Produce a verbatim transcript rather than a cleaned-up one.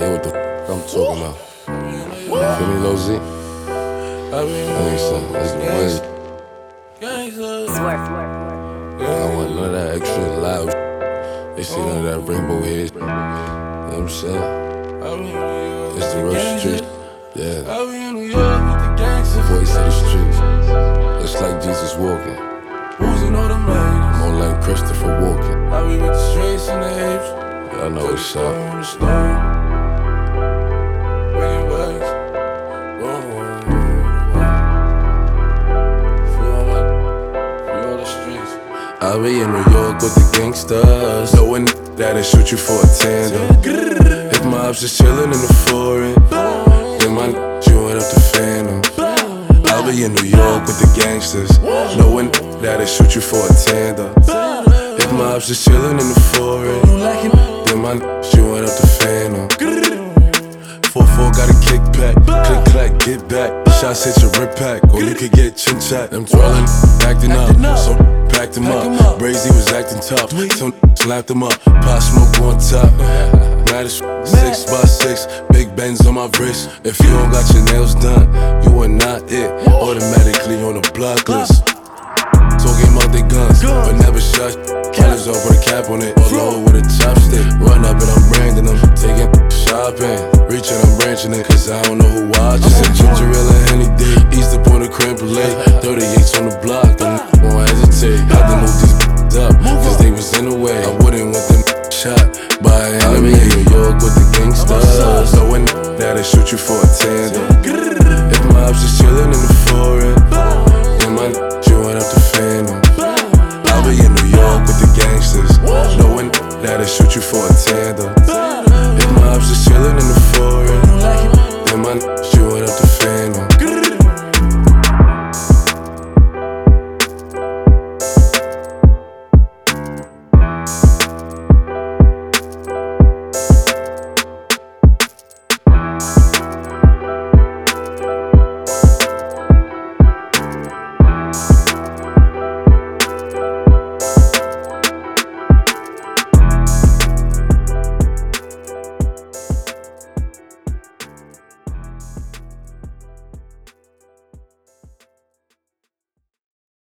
hear what the f I'm talking about. You feel me, Lil Z? Gangsta, that's the way. I don't want none of that extra loud shit. They see none of that rainbow hair. You know what I'm saying? It's the real street. Yeah. Voice of the streets. Looks like Jesus walking. More like Christopher Walken. I be with the streets and the apes. Y'all know what's up. I be in New York with the gangsters, knowing that they shoot you for a tandem. If my ops just chillin' in the foreign, then my chewin' up the phantom. I be in New York with the gangsters, knowing that they shoot you for a tandem. If my ops just chillin' in the foreign, then my chewin' up the phantom. four four got a kickback, click clack, get back. Shots hit your rip pack, or you could get chin chat. Them twirlin', acting up, so packed him up. Brazy was acting tough, so slapped him up. Pot smoke on top. Mad as six by six, big bends on my wrist. If you don't got your nails done, you are not it. Automatically on the block list. Talking about their guns, but never shot. Killers off with a cap on it, all over with a chopstick. Run up and I'm branding them, taking shopping. Reaching, I'm branching it, cause I don't know who watches. Said ginger ale and Henny D, east up on the creme brulee. thirty-eights on the block, I won't hesitate. Had to move these up, cause they was in the way. I wouldn't want them shot by an enemy. I be in New York with the gangsters, knowing that they shoot you for a tandem. If my ops just chillin' in the foreign, then my chewin' up the phantom. I be in New York with the gangsters, knowing that they shoot you for a tandem. If my ops just chillin' in the foreign,